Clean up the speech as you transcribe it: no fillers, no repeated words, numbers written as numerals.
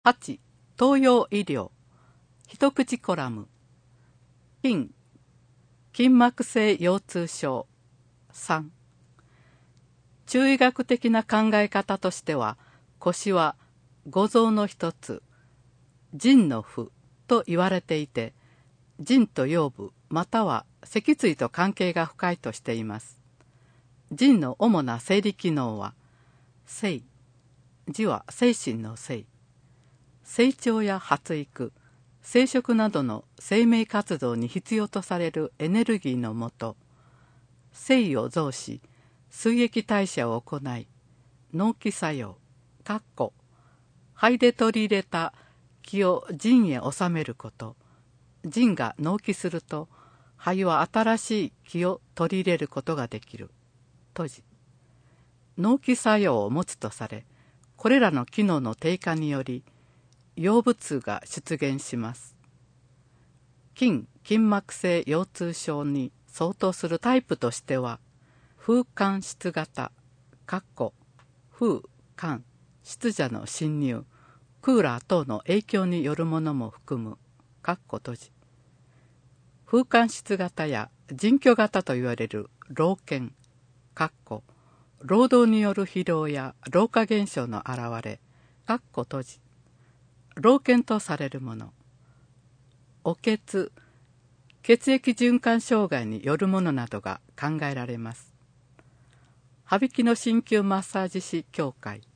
8. 東洋医療一口コラム筋膜性腰痛症3。中医学的な考え方としては、腰は五臓の一つ、腎の府と言われていて、腎と腰部または脊椎と関係が深いとしています。腎の主な生理機能は、精、字は精神の精、成長や発育、生殖などの生命活動に必要とされるエネルギーのもと、精を増し、水液代謝を行い、農機作用、肺で取り入れた気を腎へ収めること、腎が農機すると、肺は新しい気を取り入れることができる。農機作用を持つとされ、これらの機能の低下により、腰部痛が出現します。筋膜性腰痛症に相当するタイプとしては、風寒湿型、風寒湿邪の侵入、クーラー等の影響によるものも含む、風寒湿型や腎虚型といわれる老健、労働による疲労や老化現象の現れ、老健とされるもの、お血、血液循環障害によるものなどが考えられます。羽曳野鍼灸マッサージ師協会